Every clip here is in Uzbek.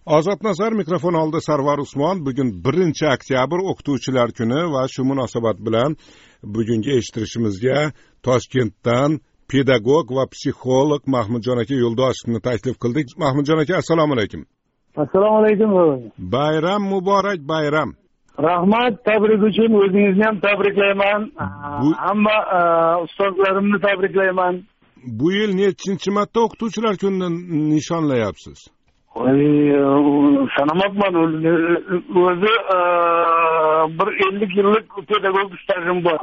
Ozod Nazar mikrofon oldi. Sarvar Usmon. Bugun 1-oktyabr o'qituvchilar kuni va shu munosabat bilan bugungi eshittirishimizga Toshkentdan pedagog va psixolog Mahmudjon aka Yo'ldoshevni taklif qildik. Mahmudjon aka, assalomu alaykum. Assalomu alaykum. Bayram muborak, bayram. Rahmat, tabrik uchun o'zingizni ham tabriklayman. Hamma ustozlarimni tabriklayman. Bu yil nechinchi marta o'qituvchilar kunini nishonlayapsiz? Sanamabman, o'zi bir 50 yillik pedagogik stajim bor.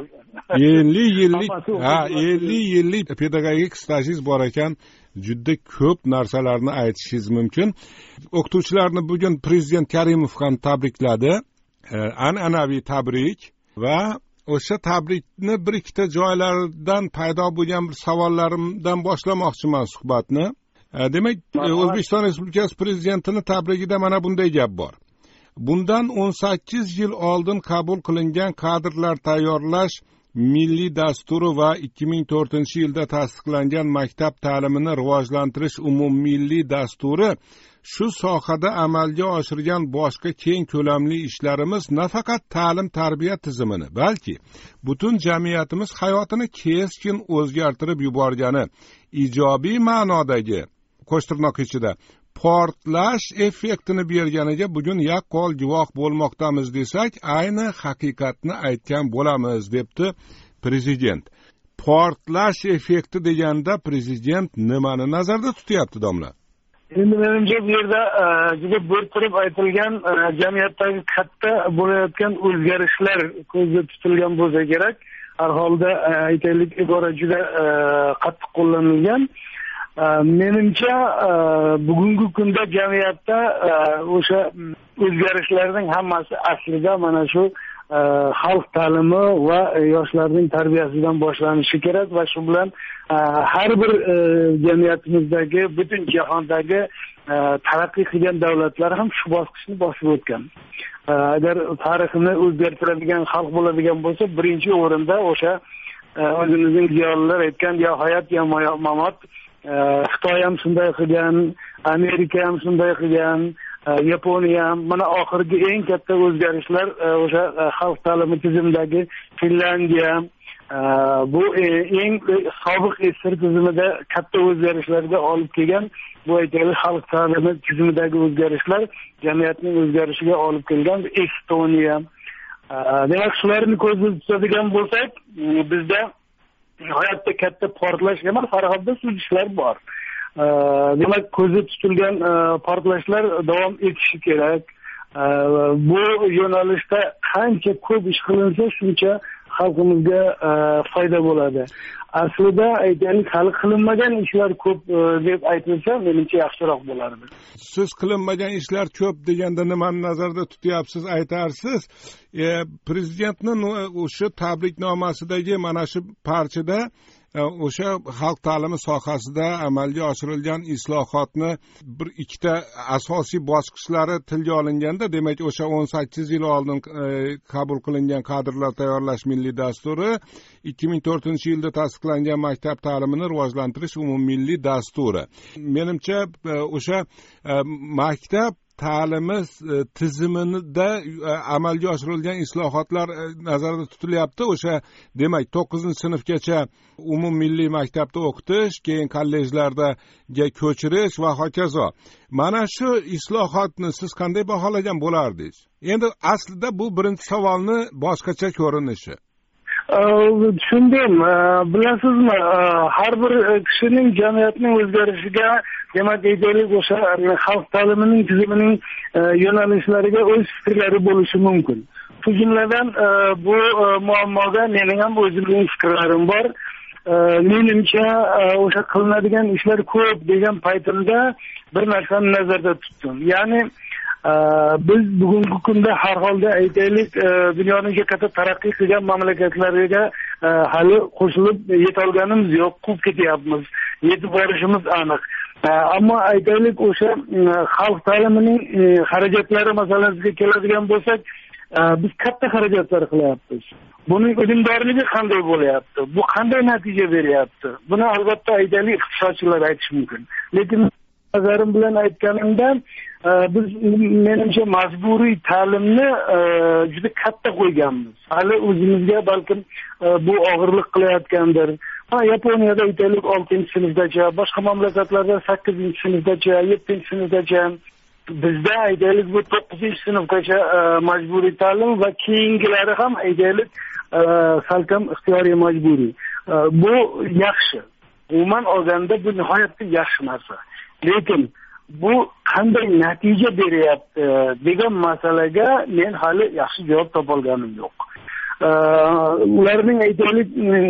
50 yillik pedagogik stajingiz bor ekan, juda ko'p narsalarni aytishingiz mumkin. O'qituvchilarni bugun prezident Karimov ham tabrikladi. An'anaviy tabrik va o'sha tabrikni bir ikkita joylardan paydo bo'lgan bir savollarimdan boshlamoqchiman suhbatni. Demak, O'zbekiston Respublikasi prezidentini tabrigida mana bunday gap bor. Bundan 18 yil oldin qabul qilingan kadrlar tayyorlash milliy dasturi va 2004-yilda tasdiqlangan maktab ta'limini rivojlantirish umummilliy dasturi shu sohada amalga oshirgan boshqa keng ko'lamli ishlarimiz nafaqat ta'lim-tarbiya tizimini, balki butun jamiyatimiz hayotini keskin o'zgartirib yuborgani, ijobiy ma'nodagi qo'shtirnoq ichida portlash effektini berganiga bugun yaqqol guvoh bo'lmoqdamiz desak, ayni haqiqatni aytgan bo'lamiz, debdi prezident. Portlash effekti deganda prezident nimani nazarda tutyapti, domla? Endi menimcha bu yerda juda bo'rttirib aytilgan jamiyatdagi katta bo'layotgan o'zgarishlar ko'zda tutilgan bo'lsa kerak. Har holda aytaylik, ibora juda qattiq qo'llanilgan. Menimcha bugungi kunda jamiyatda o'sha o'zgarishlarning hammasi aslida mana shu xalq ta'limi va yoshlarning tarbiyasidan boshlanishi kerak va shu bilan har bir jamiyatimizdagi, butun jahondagi taraqqiy qilgan davlatlar ham shu bosqichni bosib o'tgan. Agar tarixini o'zgartiradigan xalq bo'ladigan bo'lsa, birinchi o'rinda o'sha o'zimizning ziyolilar aytgan yo hayot yo mamot. Xitoy ham shunday qilgan, Amerika ham shunday qilgan, Yaponiya ham. Mana oxirgi eng katta o'zgarishlar o'sha xalq ta'limi tizimidagi Finlandiya. Bu eng sobiq SSR tizimida katta o'zgarishlarga olib kelgan. Bu aytaylik xalq ta'limi tizimidagi o'zgarishlar jamiyatning o'zgarishiga olib kelgan Estoniya. Demak, shularni ko'zda tutadigan bo'lsak, bizda hayotda katta portlash emas, har holda suzishlar bor. Demak, ko'zda tutilgan portlashlar davom etishi kerak. Bu yo'nalishda qancha ko'p ish qilinsa, shuncha xalqimizga foyda bo'ladi. Aslida aytaylik, hali qilinmagan ishlar ko'p deb aytilsa, menimcha yaxshiroq bo'lardi. Siz qilinmagan ishlar ko'p deganda nimani nazarda tutyapsiz, aytarsiz? Prezidentning o'sha tabriknomasidagi mana shu parchada o'sha xalq ta'limi sohasida amalga oshirilgan islohotni bir ikkita asosiy bosqichlari tilga olinganda, demak o'sha 18 yil oldin qabul qilingan kadrlar tayyorlash milliy dasturi, 2004-yilda tasdiqlangan maktab ta'limini rivojlantirish umummilliy dasturi. Menimcha o'sha maktab ta'limi tizimida amalga oshirilgan islohotlar nazarda tutilyapti. O'sha demak 9-sinfgacha umummilliy maktabda o'qitish, keyin kollejlarda ko'chirish va hokazo. Mana shu islohotni siz qanday baholagan bo'lardingiz? Endi aslida bu birinchi savolni boshqacha ko'rinishi. Tushundim. Bilasizmi, har bir kishining jamiyatning o'zgarishiga, demak aytaylik, o'sha xalq ta'limining tizimining yo'nalishlariga o'z fikrlari bo'lishi mumkin. Shu jumladan bu muammoga mening ham o'zimning fikrlarim bor. Menimcha o'sha qilinadigan ishlar ko'p degan paytimda bir narsani nazarda tutdim. Ya'ni biz bugungi kunda har holda aytaylik, dunyoning katta taraqqiy qilgan mamlakatlariga hali qo'shilib yetolganimiz yo'q, quvib ketyapmiz. Yetib borishimiz aniq. Ammo aytaylik, o'sha xalq ta'limining xarajatlari masalasiga keladigan bo'lsak, biz katta xarajatlar qilyapmiz. Buning unumdorligi qanday bo'lyapti? Bu qanday natija beryapti? Buni albatta aytaylik, iqtisodchilar aytish mumkin. Lekin nazarim bilan aytganimda biz menimcha majburiy ta'limni juda katta qo'yganmiz. Hali o'zimizga balkim bu og'irlik qilayotgandir. Yaponiyada aytaylik 6-sinfgacha, boshqa mamlakatlarda 8-sinfgacha, 7-sinfgacha, bizda aytaylik bu 9-sinfgacha majburiy ta'lim va keyingilari ham aytaylik salkam ixtiyoriy majburiy. Bu yaxshi. Umuman olganda bu nihoyatda yaxshi narsa. Lekin bu qanday natija beryapti degan masalaga men hali yaxshi javob topolganim yo'q. Ularning aytaylik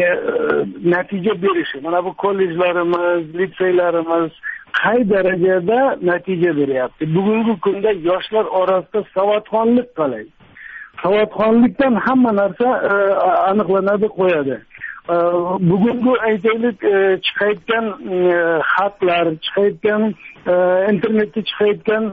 natija berishi, mana bu kollejlarimiz, litseylarimiz qay darajada natija beryapti? Bugungi kunda yoshlar orasida savodxonlik qalay? Savodxonlikdan hamma narsa aniqlanadi, qo'yadi. Bugungi aytaylik chiqayotgan xatlar, chiqayotgan internetda chiqayotgan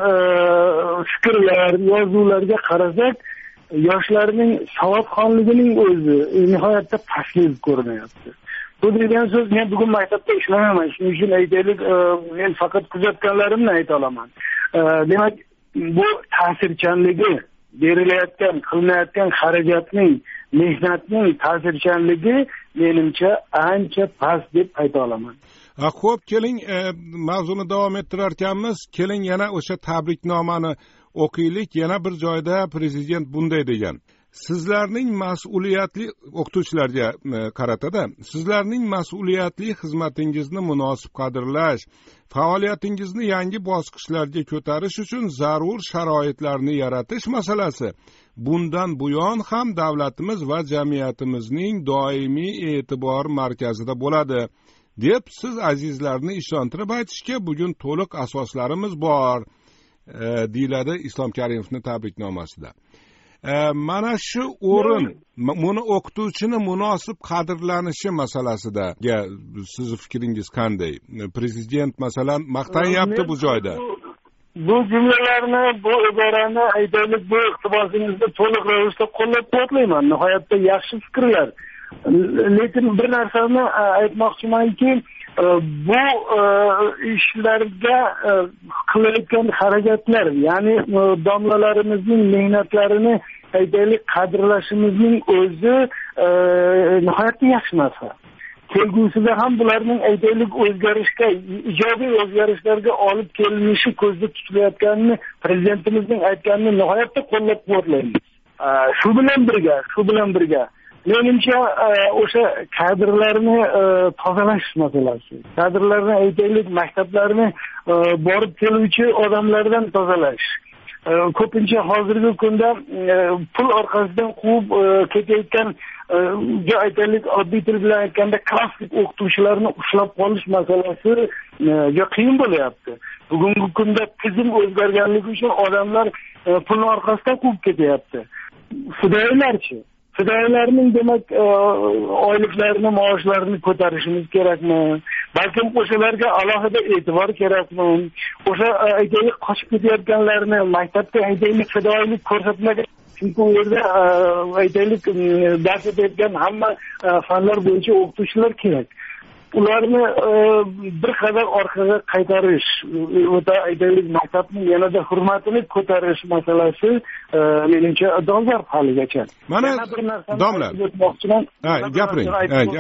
fikrlar, yozuvlarga qarasak, yoshlarning savodxonligining o'zi nihoyatda pastlik ko'rinyapti. Bu degan so'z, men bugun maktabda ishlamayman, shuning uchun aytaylik men faqat kuzatganlarimni ayta olaman. Demak, bu ta'sirchanligi, berilayotgan, qilinayotgan xarajatning, mehnatning ta'sirchanligi menimcha ancha past deb ayta olaman. Xo'p, keling, mavzuni davom ettirar ekanmiz. Keling yana o'sha tabriknomani o'qiylik. Yana bir joyda prezident bunday degan: sizlarning mas'uliyatli o'qituvchilarga qaratada, sizlarning mas'uliyatli xizmatingizni munosib qadrlash, faoliyatingizni yangi bosqichlarga ko'tarish uchun zarur sharoitlarni yaratish masalasi bundan buyon ham davlatimiz va jamiyatimizning doimiy e'tibor markazida bo'ladi deb siz azizlarni ishontirib aytishga bugun to'liq asoslarimiz bor, deyiladi Islom Karimovning tabriknomasida. Mana shu o'rin, buni o'qituvchini munosib qadrlanishi masalasida sizni fikringiz qanday? Prezident masalan maqtanyapti bu joyda. Bu jumlalarni, bu iborani aytaylik, bu iqtibosingizni to'liq ravishda qo'llab-quvvatlayman. Nihoyatda yaxshi fikrlar. Lekin bir narsani aytmoqchimanki, bu ishlarga qilayotgan xarajatlar, ya'ni domlalarimizning mehnatlarini aytaylik qadrlashimizning o'zi nihoyatda yaxshi narsa. Kelgusida ham bularning aytaylik o'zgarishga, ijobiy o'zgarishlarga olib kelinishi ko'zda tutilayotganini, prezidentimizning aytganini nihoyatda qo'llab-quvvatlaymiz. Shu bilan birga menimcha o'sha kadrlarni tozalash masalasi. Kadrlarni aytaylik maktablarni borib keluvchi odamlardan tozalash. Ko'pincha hozirgi kunda pul orqasidan quvib ketayotgan, aytaylik oddiy til bilan aytganda klassik o'qituvchilarni ushlab qolish masalasi qiyin bo'lyapti. Bugungi kunda tizim o'zgarganligi uchun odamlar pulni orqasidan quvib ketyapti. Fidoyilarning demak oyliklarini, maoshlarini ko'tarishimiz kerakmi? Balkim o'shalarga alohida e'tibor kerakmi? O'sha aytaylik qochib ketayotganlarni maktabda aytaylik fidoyilik ko'rsatmagan, chunki u yerda aytaylik dars etayotgan hamma fanlar bo'yicha o'qituvchilar kerak. Ularni bir qadar orqaga qaytarish, o'ta aytaylik maktabning yanada hurmatini ko'tarish masalasi menimcha dolzarb haligacha. Mana domla, gapiring.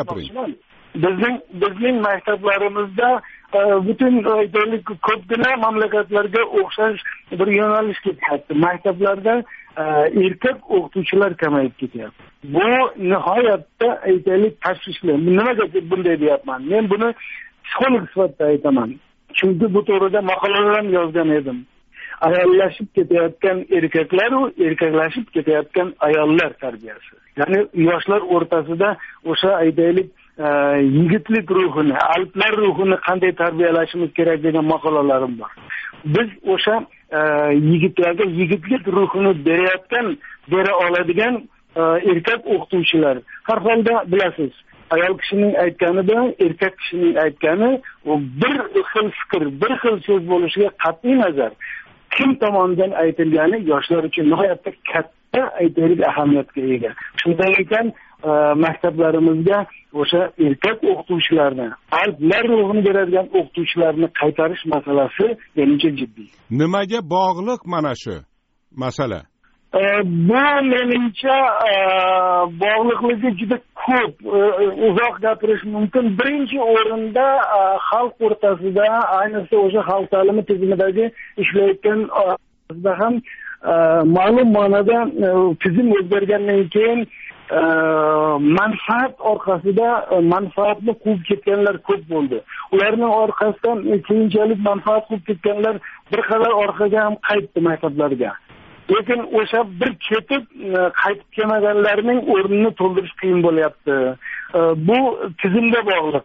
Bizning maktablarimizda butun aytaylik ko'pgina mamlakatlarga o'xshash bir yo'nalish ketyapti. Maktablarda erkak o'qituvchilar kamayib ketyapti. Bu nihoyatda aytaylik tashvishli. Nimaga bunday deyapman? Men buni psixolog sifatida aytaman. Chunki bu to'g'rida maqolalar ham yozgan edim. Ayollashib ketayotgan erkaklar va erkaklashib ketayotgan ayollar tarbiyasi. Ya'ni yoshlar o'rtasida o'sha aytaylik yigitlik ruhini, alplar ruhini qanday tarbiyalashimiz kerak degan maqolalarim bor. Biz o'sha yigitlarga yigitlik ruhini bera oladigan erkak o'qituvchilar. Har holda bilasiz, ayol kishining aytgani bilan erkak kishining aytgani bir xil fikr, bir xil so'z bo'lishiga qat'iy nazar kim tomonidan aytilgani yoshlar uchun nihoyatda katta aytaylik ahamiyatga ega. Shundan ekan maktablarimizga o'sha erkak o'qituvchilarni, qalblar ruhini beradigan o'qituvchilarni qaytarish masalasi menimcha jiddiy. Nimaga bog'liq mana shu masala? Bu menimcha bog'liqligi juda ko'p, uzoq gapirish mumkin. Birinchi o'rinda xalq o'rtasida, ayniqsa o'sha xalq ta'limi tizimidagi ishlayotgan ham ma'lum ma'noda tizim o'zgargandan keyin manfaat orqasida manfaatni quvib ketganlar ko'p bo'ldi. Ularning orqasidan keyinchalik manfaat quvib ketganlar bir qadar orqaga ham qaytdi maktablarga. Lekin o'sha bir ketib qaytib kelmaganlarning o'rnini to'ldirish qiyin bo'lyapti. Bu tizimga bog'liq.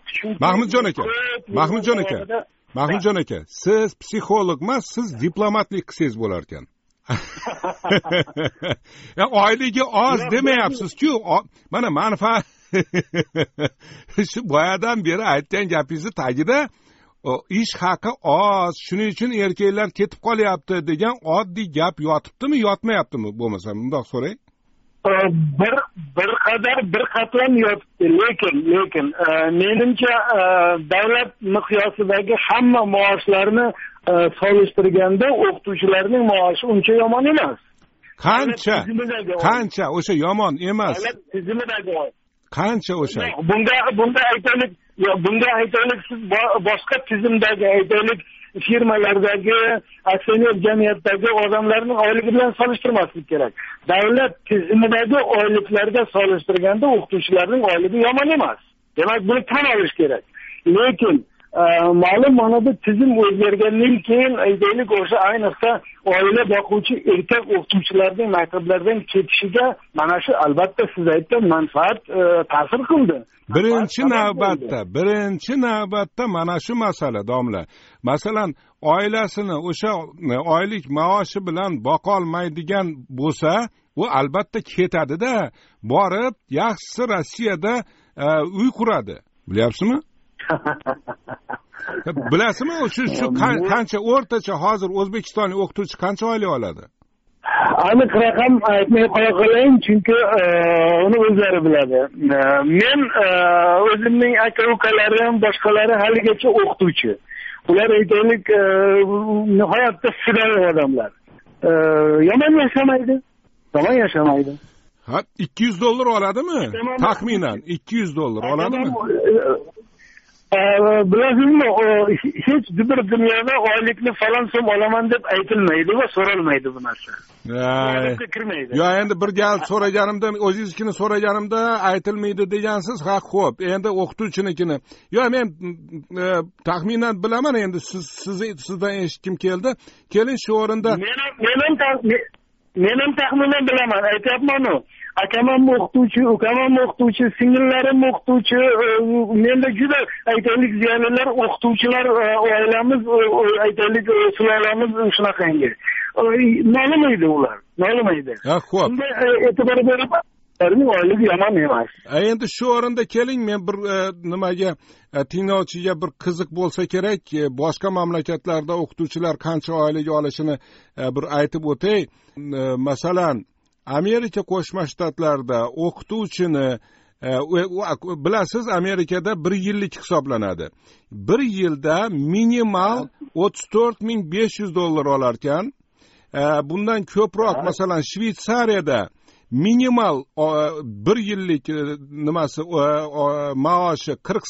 Mahmudjon aka, siz psixolog emas, siz diplomatlik qilsangiz bo'lar ekan. Ya oyligi oz demayapsiz-ku, mana manfaat shu boyadan beri aytgan gapingizni tagida ish haqi oz, shuning uchun erkaklar ketib qolyapti degan oddiy gap yotibdimi, yotmayaptimi? Bo'lmasa bundoq so'ray. Bir qatlam yotibdi, lekin menimcha davlat miqyosidagi hamma maoshlarni solishtirganda o'qituvchilarning maoshi uncha yomon emas. Qancha o'sha yomon emas. Davlat tizimidagi qancha o'sha? Bunga aytaylik, siz boshqa tizimdagi aytaylik firmalardagi, aksioner jamiyatdagi odamlarning oyligi bilan solishtirmaslik kerak. Davlat tizimidagi oyliklarga solishtirganda o'qituvchilarning oyligi yomon emas. Demak, buni tan olish kerak. Lekin ma'lum ma'noda tizim o'zgargandan keyin aytaylik o'sha ayniqsa oila boquvchi erkak o'qituvchilarning maktablardan ketishiga mana shu albatta siz aytgan manfaat ta'sir qildi. Birinchi navbatda mana shu masala domla. Masalan, oilasini o'sha oylik maoshi bilan boqolmaydigan bo'lsa, u albatta ketadi-da, borib yaxshisi Rossiyada uy quradi. Bilyapsizmi? Bilasizmi, shu qancha o'rtacha hozir O'zbekistonlik o'qituvchi qancha oylik oladi? Aniq raqam aytmay qo'ya qolayin, chunki uni o'zlari biladi. Men o'zimning aka-ukalarim, boshqalari haligacha o'qituvchi. Ular aytaylik nihoyatda fidoyi odamlar. Yomon yashamaydi. Ha, $200 oladimi? Taxminan $200 oladimi? Bilasizmi, hech bir dunyoda oylikni falon so'm olaman deb aytilmaydi va so'ralmaydi bu narsa. Yo, endi bir gal so'raganimda, o'zingiznikini so'raganimda aytilmaydi degansiz. Ha, xo'p, endi o'qituvchinikini. Yo, men taxminan bilaman, endi sizdan eshitkim keldi. Keling shu o'rinda. Men ham taxminan bilaman, aytyapman-ku. Akam ham o'qituvchi, ukam ham o'qituvchi, singillarim o'qituvchi, menda juda aytaylik ziyolilar o'qituvchilar oilamiz, aytaylik sulolamiz shunaqangi. Nolimaydi ular, nolimaydi. Ha, xo'p. Shunda e'tibor berib, ularning oyligi yomon emas. Endi shu o'rinda keling, men bir nimaga tinglovchiga bir qiziq bo'lsa kerak, boshqa mamlakatlarda o'qituvchilar qancha oylik olishini bir aytib o'tay. Masalan, Amerika Qo'shma Shtatlarida o'qituvchini bilasiz, Amerikada 1 yillik hisoblanadi. 1 yilda minimal $34,500 olar ekan. Bundan ko'proq, masalan, Shveysariyada minimal 1 yillik nimasi maoshi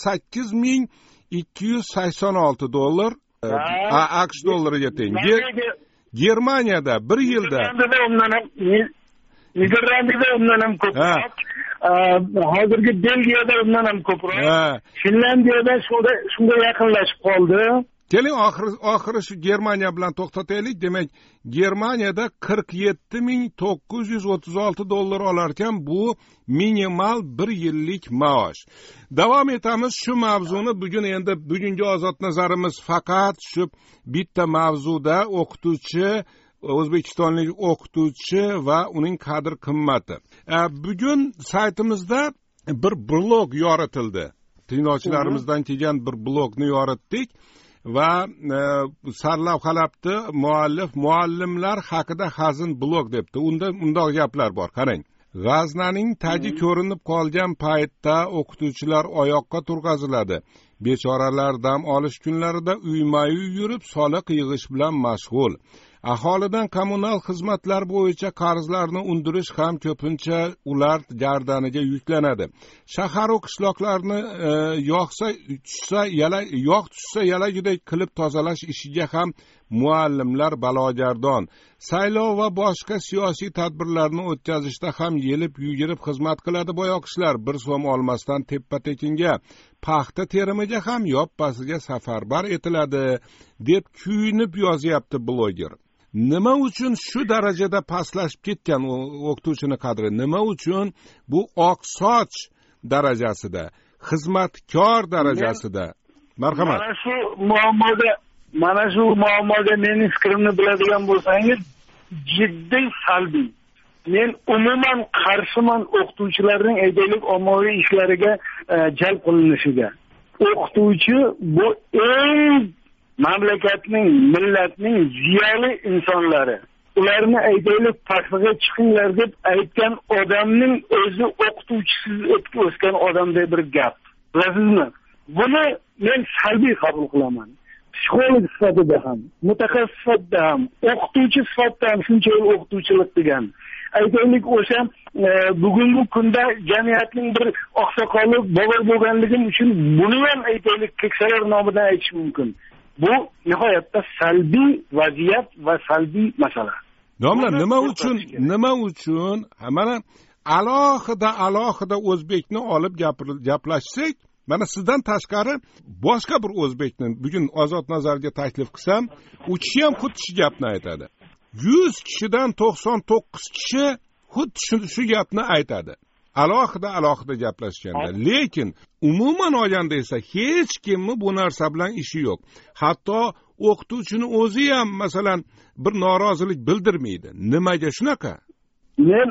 $48,286 AQSh dollariga teng. Germaniyada 1 yilda Niderlandiyada undan ham ko'proq, hozirgi Belgiyada undan ham ko'proq, Finlandiyada shunga yaqinlashib qoldi. Keling, oxiri shu Germaniya bilan to'xtataylik. Demak, Germaniyada $47,936 olar ekan, bu minimal 1 yillik maosh. Davom etamiz shu mavzuni. Bugungi ozod nazarimiz faqat shu bitta mavzuda o'qituvchi, o'zbekistonlik o'qituvchi va uning qadr qimmati. Bugun saytimizda bir blog yoritildi. Tinglovchilarimizdan kelgan bir blogni yoritdik va sarlavhalabdi muallif muallimlar haqida hazin blog debdi. Unda undoq gaplar bor. Qarang. G'aznaning tagi ko'rinib qolgan paytda o'qituvchilar oyoqqa turg'aziladi. Bechoralar dam olish kunlarida uyma-uy yurib soliq yig'ish bilan mashg'ul. Aholidan kommunal xizmatlar bo'yicha qarzlarni undirish ham ko'pincha ular gardaniga yuklanadi. Shahar va qishloqlarni yog' tushsa yalagidek qilib tozalash ishiga ham muallimlar balogardon. Saylov va boshqa siyosiy tadbirlarni o'tkazishda ham yelib yugurib xizmat qiladi boyoqishlar. Bir so'm olmasdan teppa-tekinga paxta terimiga ham yoppasiga safarbar etiladi deb kuyinib yozyapti bloger. Nima uchun shu darajada pastlashib ketgan o'qituvchini qadri? Nima uchun bu oqsoch darajasida, xizmatkor darajasida? Marhamat. Mana shu muammoga mening fikrimni biladigan bo'lsangiz, jiddiy salbiy. Men umuman qarshiman o'qituvchilarning aytaylik ommaviy ishlariga jalb qilinishiga. O'qituvchi bu eng mamlakatning, millatning ziyoli insonlari. Ularni aytaylik paxtaga chiqinglar deb aytgan odamning o'zi o'qituvchisiz o'sgan odamday bir gap. Bilasizmi? Buni men salbiy qabul qilaman. Psixolog sifatida ham, mutaxassis sifatida ham, o'qituvchi sifatida ham shuncha yil o'qituvchilik qilgan. Aytaylik o'sha bugungi kunda jamiyatning bir oqsoqoli bovar bo'lganligim uchun buni ham aytaylik keksalar nomidan aytish mumkin. Bu nihoyatda salbiy vaziyat va salbiy masala. Domla, nima uchun mana alohida o'zbekni olib gaplashsak, mana sizdan tashqari boshqa bir o'zbekni bugun Ozod nazarga taklif qilsam, u kishi ham xuddi shu gapni aytadi. 100 kishidan 99 kishi xuddi shu gapni aytadi. Alohida gaplashganda. Lekin umuman olganda esa hech kimni bu narsa bilan ishi yo'q. Hatto o'qituvchini o'zi ham masalan bir norozilik bildirmaydi. Nimaga shunaqa? Men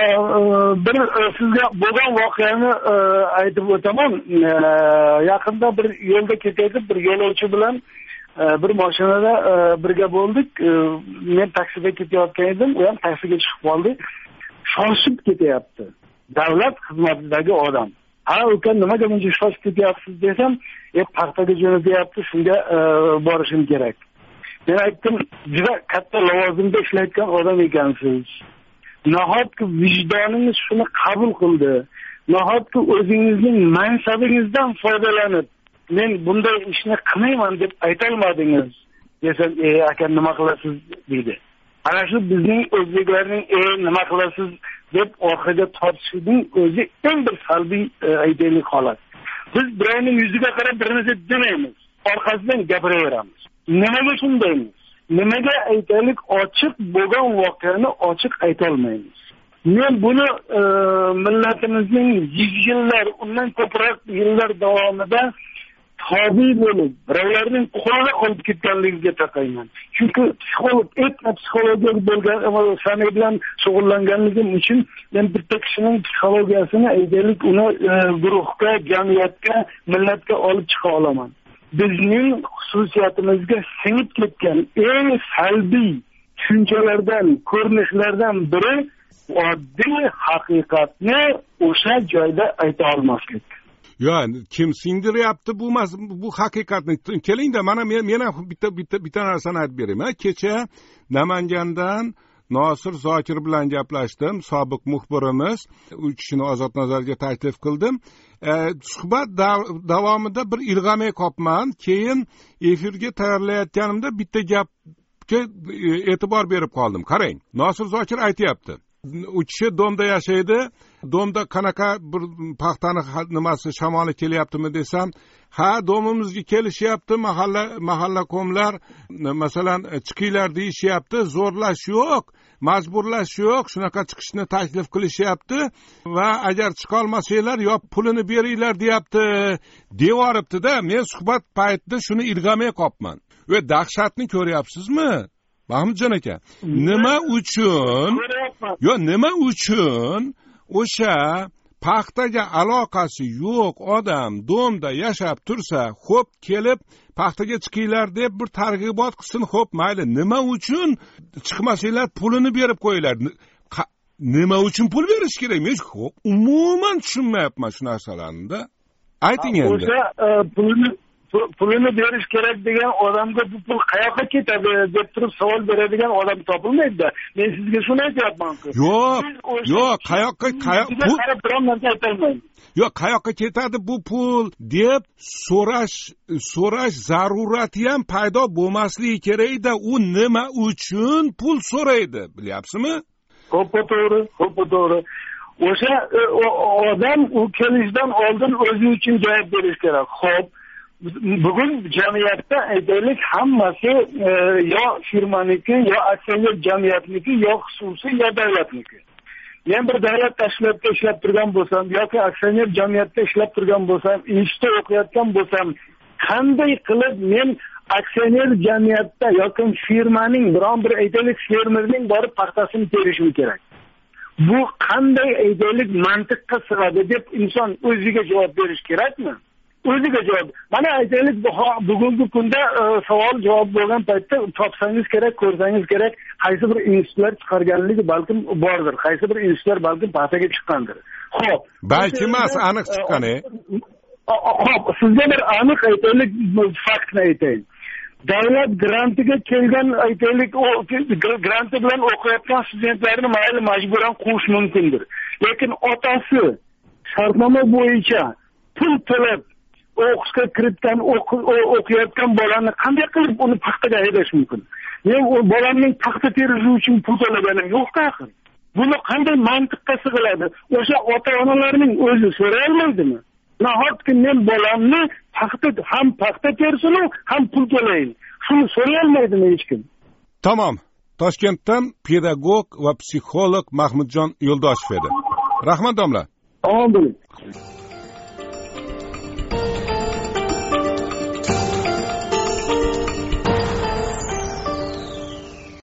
bir sizga bo'lgan voqeani aytib o'taman. Yaqinda bir yo'lda ketayotib bir yo'lovchi bilan bir mashinada birga bo'ldik. Men taksida ketayotgan edim, u ham taksiga chiqib qoldi. Shoshib ketyapti. Davlat xizmatidagi odam. Uka nimaga buncha shoshib ketyapsiz desam, paxtaga jo'natyapti, shunga borishim kerak. Men aytdim, juda katta lavozimda ishlayotgan odam ekansiz. Nahotki vijdoningiz shuni qabul qildi. Nahotki o'zingizning mansabingizdan foydalanib, men bunday ishni qilmayman deb aytolmadingiz. Desam, aka nima qilasiz deydi. Ana shu bizning o'zbeklarning nima qilasiz deb orqaga tortishning o'zi eng bir salbiy aytaylik holat. Biz birovning yuziga qarab bir narsa demaymiz, orqasidan gapiraveramiz. Nimaga shundaymiz? Nimaga aytaylik ochiq bo'lgan voqeani ochiq aytolmaymiz? Men buni millatimizning 100 yillar, undan ko'proq yillar davomida tabiiy bo'lib, birovlarning qo'lida qolib ketganligiga taqayman. Chunki psixologik bo'lgan fan bilan shug'ullanganligim uchun men bitta kishining psixologiyasini aytaylik uni guruhga, jamiyatga, millatga olib chiqa olaman. Bizning xususiyatimizga singib ketgan eng salbiy tushunchalardan, ko'rinishlardan biri oddiy haqiqatni o'sha joyda ayta olmaslik. Yani kim singdiryapti bu haqiqatni? Kelingda mana men ham bitta narsani aytib beraman. Kecha Namangandan Nosir Zokir bilan gaplashdim, sobiq muxbirimiz. U kishini Ozod nazarga taklif qildim. Suhbat davomida bir ilg'amay qopman. Keyin efirga tayyorlayotganimda bitta gapga e'tibor berib qoldim. Qarang, Nosir Zokir aytayapti. U kishi domda yashaydi. Domda qanaqa bir paxtani nimasi shamoli kelyaptimi desam, ha, domimizga kelishyapti, mahalla qo'mlar masalan chiqinglar deyishyapti, zo'rlash yo'q, majburlash yo'q, shunaqa chiqishni taklif qilishyapti va agar chiqa olmasanglar yo pulini beringlar deyapti, devoribdi-da. Men suhbat paytida shuni ilg'amay qopman. Va dahshatni ko'ryapsizmi? Mahmudjon aka, nima uchun o'sha paxtaga aloqasi yo'q odam domda yashab tursa, xo'p kelib paxtaga chiqinglar deb bir targ'ibot qilsin, xo'p mayli, nima uchun chiqmasanglar pulini berib qo'yinglar? nima uchun pul berish kerak? Men umuman tushunmayapman shu narsalarni. Ayting endi. O'sha pulini berish kerak degan odamga bu pul qayoqqa ketadi deb turib savol beradigan odam topilmaydi-da. Men sizga shuni aytyapman-ku. Yo'q, qayoqqa biron narsa aytolmayman. Yo'q, qayoqqa ketadi bu pul deb so'rash zarurati ham paydo bo'lmasligi kerak-da. U nima uchun pul so'raydi, bilyapsizmi? Xo'p, to'g'ri. O'sha odam u kelishdan oldin o'zi uchun javob berish kerak. Xo'p, bugun jamiyatda aytaylik hammasi yo firmaniki, yo aksioner jamiyatniki, yo xususiy, yo davlatniki. Men bir davlat tashkilotida ishlab turgan bo'lsam yoki aksioner jamiyatda ishlab turgan bo'lsam, institutda o'qiyotgan bo'lsam, qanday qilib men aksioner jamiyatda yoki firmaning biron bir aytaylik fermerning borib paxtasini terishim kerak? Bu qanday aytaylik mantiqqa sig'adi deb inson o'ziga javob berish kerakmi? O'ziga javob. Mana aytaylik bugungi kunda savol javob bo'lgan paytda topsangiz kerak, ko'rsangiz kerak, qaysi bir institutlar chiqarganligi balkim bordir. Qaysi bir institutlar balkim paxtaga chiqqandir. Xo'p, balki emas, aniq chiqqan. Xo'p, sizga bir aniq aytaylik faktni aytayin. Davlat grantiga kelgan aytaylik o granti bilan o'qiyotgan studentlarni mayli majburan qo'yish mumkindir. Lekin otasi shartnoma bo'yicha pul to'lab o'qishga kiritgan o'qiyotgan bolani qanday qilib uni paxtaga haydash mumkin? Men u bolamning paxta terishi uchun pul to'laganim yo'q-ku axir. Buni qanday mantiqqa sig'iladi? O'sha ota-onalarning o'zi so'ray olmaydimi? Nahotki men bolamni ham paxta tersin, ham pul to'layin. Shuni so'ray olmaydimi hech kim? Tamom. Toshkentdan pedagog va psixolog Mahmudjon Yo'ldoshev edi. Rahmat domla. Omon bo'ling.